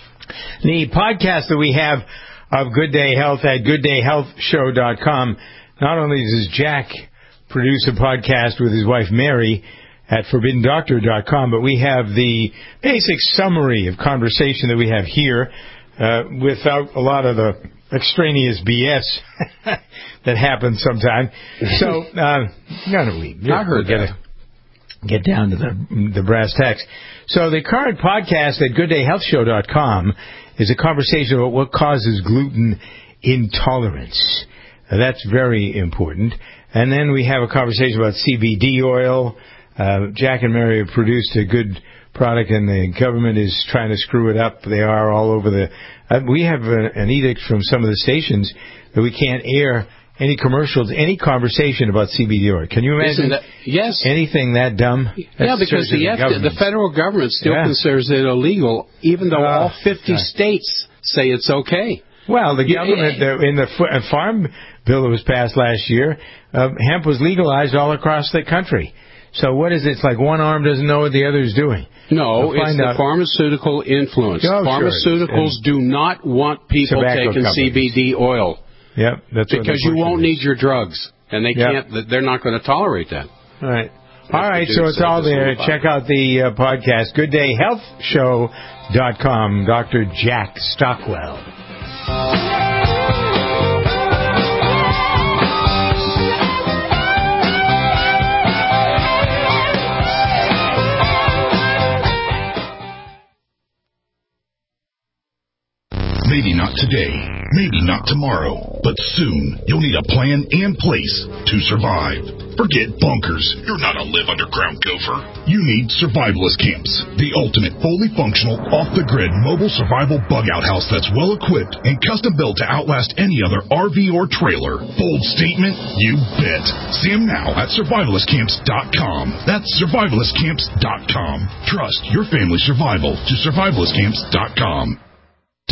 The podcast that we have of Good Day Health at good day health show dot com. Not only does Jack produce a podcast with his wife Mary at forbidden doctor dot com, but we have the basic summary of conversation that we have here uh, without a lot of the extraneous B S that happens sometimes. So, uh, none of we. I heard get that. A, get down to the, the brass tacks. So the current podcast at good day health show dot com is a conversation about what causes gluten intolerance. Uh, that's very important. And then we have a conversation about C B D oil. Uh, Jack and Mary have produced a good product, and the government is trying to screw it up. They are all over the... Uh, we have a, an edict from some of the stations that we can't air any commercials, any conversation about C B D oil. Can you imagine that, yes. anything that dumb? That's yeah, because the, F D A, the federal government still yeah. considers it illegal, even though uh, all fifty uh, states say it's okay. Well, the government, uh, in the f- farm bill that was passed last year, uh, hemp was legalized all across the country. So what is it? It's like one arm doesn't know what the other is doing. No, we'll it's the out. pharmaceutical influence. Oh, Pharmaceuticals sure do not want people taking companies. C B D oil. Yep, that's what because you won't need your drugs, and they yep. can't. They're not going to tolerate that. All right, all right. So it's all there. Check out the uh, podcast. good day health show dot com. Doctor Jack Stockwell. Maybe not today, maybe not tomorrow, but soon you'll need a plan in place to survive. Forget bunkers. You're not a live underground gopher. You need survivalist camps, the ultimate fully functional, off-the-grid mobile survival bug-out house that's well-equipped and custom-built to outlast any other R V or trailer. Bold statement? You bet. See them now at survivalist camps dot com. That's survivalist camps dot com. Trust your family's survival to survivalist camps dot com.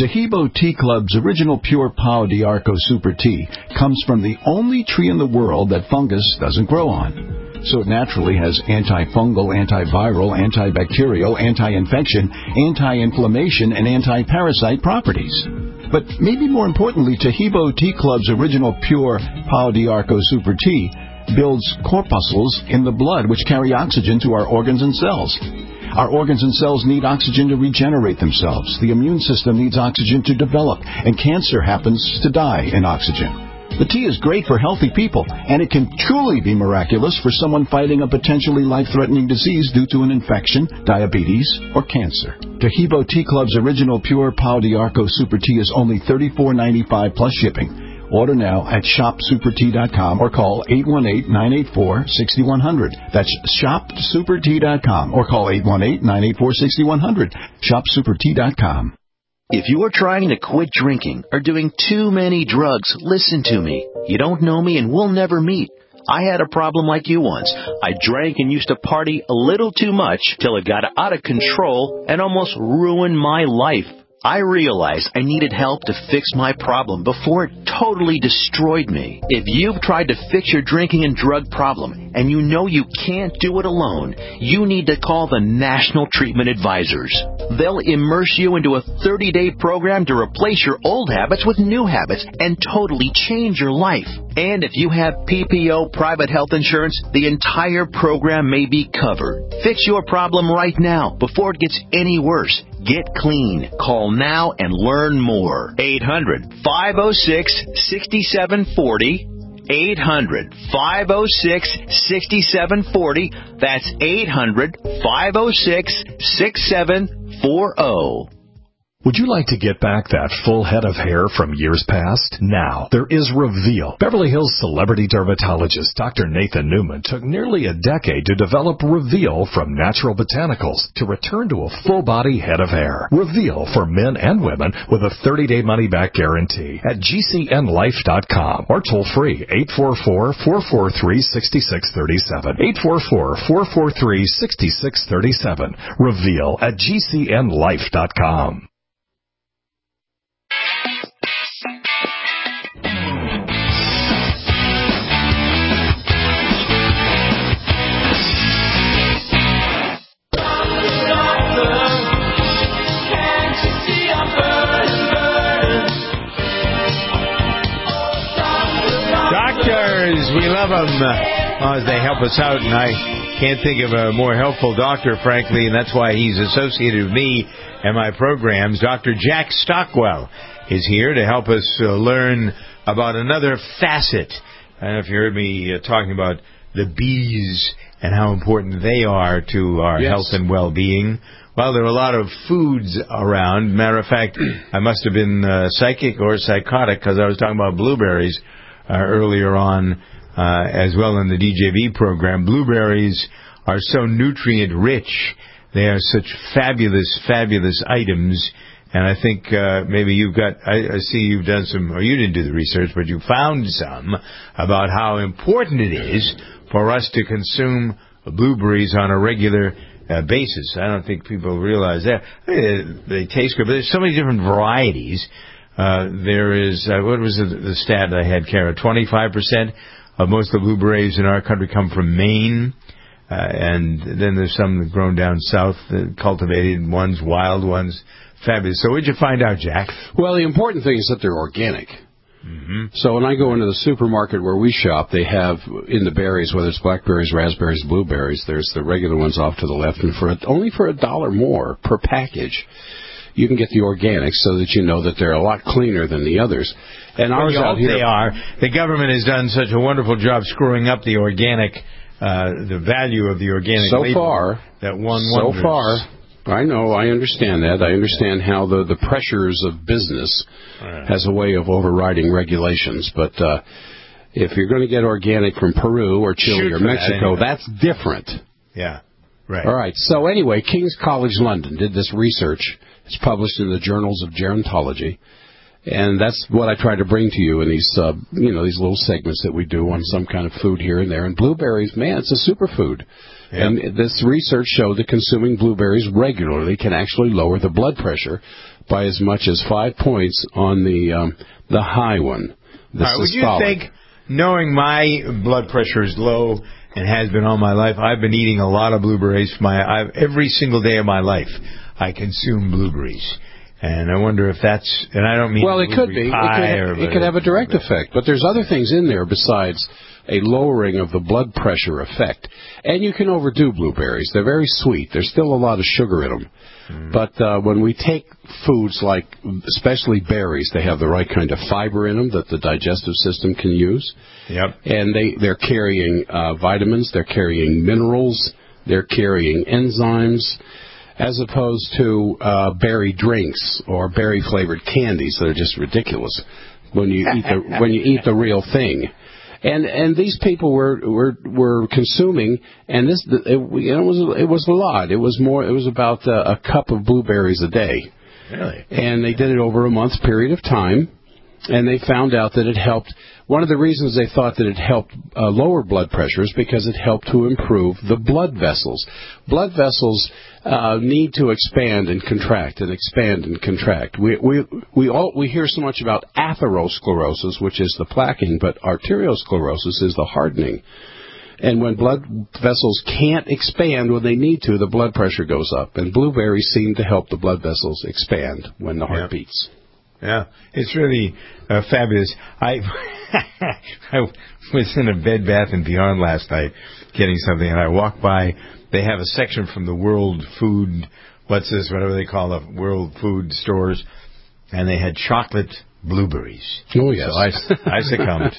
Tahibo Tea Club's original pure Pau d'Arco Super Tea comes from the only tree in the world that fungus doesn't grow on. So it naturally has antifungal, antiviral, antibacterial, anti-infection, anti-inflammation, and anti-parasite properties. But maybe more importantly, Tahibo Tea Club's original pure Pau d'Arco Super Tea builds corpuscles in the blood which carry oxygen to our organs and cells. Our organs and cells need oxygen to regenerate themselves. The immune system needs oxygen to develop, and cancer happens to die in oxygen. The tea is great for healthy people, and it can truly be miraculous for someone fighting a potentially life-threatening disease due to an infection, diabetes, or cancer. Tahibo Tea Club's original pure Pau d'Arco Super Tea is only thirty-four ninety-five plus shipping. Order now at shop super tea dot com or call eight one eight, nine eight four, six one zero zero. That's shop super tea dot com or call eight one eight, nine eight four, six one zero zero. shop super tea dot com. If you are trying to quit drinking or doing too many drugs, listen to me. You don't know me and we'll never meet. I had a problem like you once. I drank and used to party a little too much till it got out of control and almost ruined my life. I realized I needed help to fix my problem before it totally destroyed me. If you've tried to fix your drinking and drug problem and you know you can't do it alone, you need to call the National Treatment Advisors. They'll immerse you into a thirty-day program to replace your old habits with new habits and totally change your life. And if you have P P O private health insurance, the entire program may be covered. Fix your problem right now before it gets any worse. Get clean. Call now and learn more. eight hundred, five oh six, six seven four oh. eight hundred, five oh six, six seven four oh. That's eight hundred, five oh six, six seven four oh. Would you like to get back that full head of hair from years past? Now, there is Reveal. Beverly Hills celebrity dermatologist Doctor Nathan Newman took nearly a decade to develop Reveal from natural botanicals to return to a full-body head of hair. Reveal for men and women with a thirty-day money-back guarantee at G C N life dot com or toll-free eight four four, four four three, six six three seven. eight four four, four four three, six six three seven. Reveal at G C N life dot com. We love them uh, as they help us out, and I can't think of a more helpful doctor, frankly, and that's why he's associated with me and my programs. Doctor Jack Stockwell is here to help us uh, learn about another facet. I don't know if you heard me uh, talking about the bees and how important they are to our yes. health and well-being. Well, there are a lot of foods around. Matter of fact, I must have been uh, psychic or psychotic because I was talking about blueberries uh, earlier on. Uh, as well in the D J V program. Blueberries are so nutrient-rich. They are such fabulous, fabulous items. And I think uh, maybe you've got, I, I see you've done some, or you didn't do the research, but you found some about how important it is for us to consume blueberries on a regular uh, basis. I don't think people realize that. They, they taste good, but there's so many different varieties. Uh, there is, uh, what was the, the stat I had, Kara? twenty-five percent of most of the blueberries in our country come from Maine, uh, and then there's some grown down south, uh, cultivated ones, wild ones. Fabulous. So what did you find out, Jack? Well, the important thing is that they're organic. Mm-hmm. So when I go into the supermarket where we shop, they have in the berries, whether it's blackberries, raspberries, blueberries, there's the regular ones off to the left, and for only for a dollar more per package, you can get the organics so that you know that they're a lot cleaner than the others. And well, ours out here, they are. The government has done such a wonderful job screwing up the organic, uh, the value of the organic so label far, that one so wonders. far, I know, I understand that. I understand how the, the pressures of business right. has a way of overriding regulations. But uh, if you're going to get organic from Peru or Chile Shoot or Mexico, that anyway. that's different. Yeah, right. All right. So anyway, King's College London did this research. It's published in the Journals of Gerontology. And that's what I try to bring to you in these, uh, you know, these little segments that we do on some kind of food here and there. And blueberries, man, it's a superfood. Yep. And this research showed that consuming blueberries regularly can actually lower the blood pressure by as much as five points on the um, the high one. The All right, would you systolic. think, knowing my blood pressure is low and has been all my life, I've been eating a lot of blueberries. For my I've, every single day of my life, I consume blueberries. And I wonder if that's, and I don't mean well, it could be. It could, it could have a direct effect, but there's other things in there besides a lowering of the blood pressure effect. And you can overdo blueberries. They're very sweet. There's still a lot of sugar in them. Mm. But uh, when we take foods like, especially berries, they have the right kind of fiber in them that the digestive system can use. Yep. And they, they're carrying uh, vitamins, they're carrying minerals, they're carrying enzymes, as opposed to uh, berry drinks or berry-flavored candies that are just ridiculous when you eat the when you eat the real thing. And and these people were were were consuming, and this it, it was it was a lot. It was more. It was about a, a cup of blueberries a day. Really? And they did it over a month period of time, and they found out that it helped. One of the reasons they thought that it helped uh, lower blood pressure is because it helped to improve the blood vessels. Blood vessels uh, need to expand and contract and expand and contract. We we we all we hear so much about atherosclerosis, which is the plaquing, but arteriosclerosis is the hardening. And when blood vessels can't expand when they need to, the blood pressure goes up. And blueberries seem to help the blood vessels expand when the heart yeah. beats. Yeah, it's really uh, fabulous. I I was in a Bed Bath and Beyond last night getting something, and I walked by. They have a section from the World Food, what's this, whatever they call the World Food stores, and they had chocolate blueberries. Oh, yes. So I, I succumbed.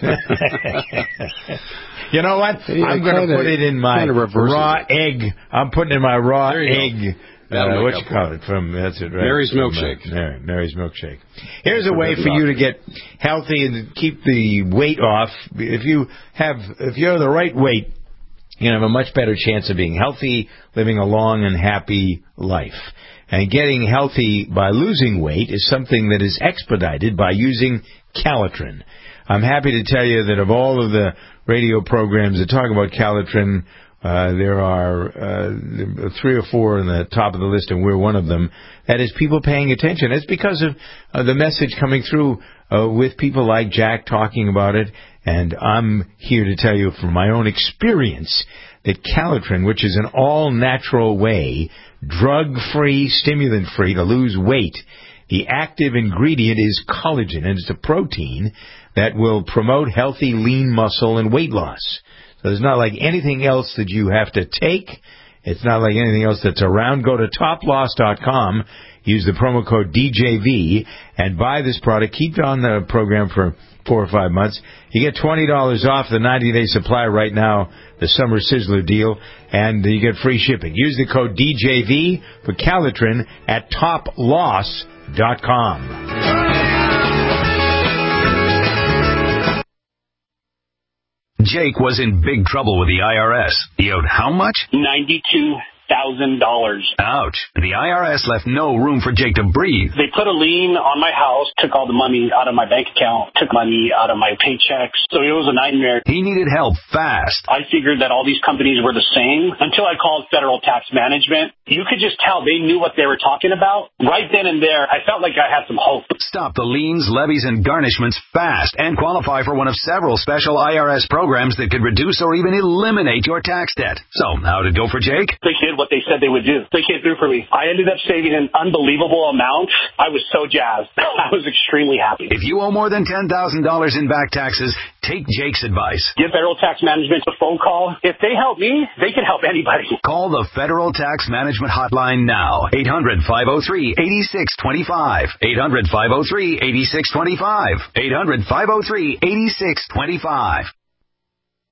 You know what? Yeah, I'm going to put it in my raw it. egg. I'm putting in my raw egg. Uh, what you call it? From that's it, right? Mary's From, milkshake. Uh, Mary, Mary's milkshake. Here's a way for you to get healthy and keep the weight off. If you have, if you're the right weight, you have a much better chance of being healthy, living a long and happy life. And getting healthy by losing weight is something that is expedited by using Calitrin. I'm happy to tell you that of all of the radio programs that talk about Calitrin, Uh, there are uh, three or four in the top of the list, and we're one of them. That is people paying attention. It's because of uh, the message coming through uh, with people like Jack talking about it. And I'm here to tell you from my own experience that Calitrin, which is an all-natural way, drug-free, stimulant-free to lose weight, the active ingredient is collagen, and it's a protein that will promote healthy, lean muscle and weight loss. So it's not like anything else that you have to take. It's not like anything else that's around. Go to top loss dot com, use the promo code D J V, and buy this product. Keep it on the program for four or five months. You get twenty dollars off the ninety-day supply right now, the Summer Sizzler deal, and you get free shipping. Use the code D J V for Calitrin at top loss dot com. Jake was in big trouble with the I R S. He owed how much? ninety-two thousand dollars. Ouch. The I R S left no room for Jake to breathe. They put a lien on my house, took all the money out of my bank account, took money out of my paychecks. So it was a nightmare. He needed help fast. I figured that all these companies were the same until I called Federal Tax Management. You could just tell they knew what they were talking about. Right then and there, I felt like I had some hope. Stop the liens, levies, and garnishments fast and qualify for one of several special I R S programs that could reduce or even eliminate your tax debt. So, how'd it go for Jake? They did what they said they would do. They came through for me. I ended up saving an unbelievable amount. I was so jazzed. I was extremely happy. If you owe more than ten thousand dollars in back taxes, take Jake's advice. Give Federal Tax Management a phone call. If they help me, they can help anybody. Call the Federal Tax Management Hotline now. eight hundred, five oh three, eight six two five. eight hundred, five oh three, eight six two five. eight hundred, five oh three, eight six two five.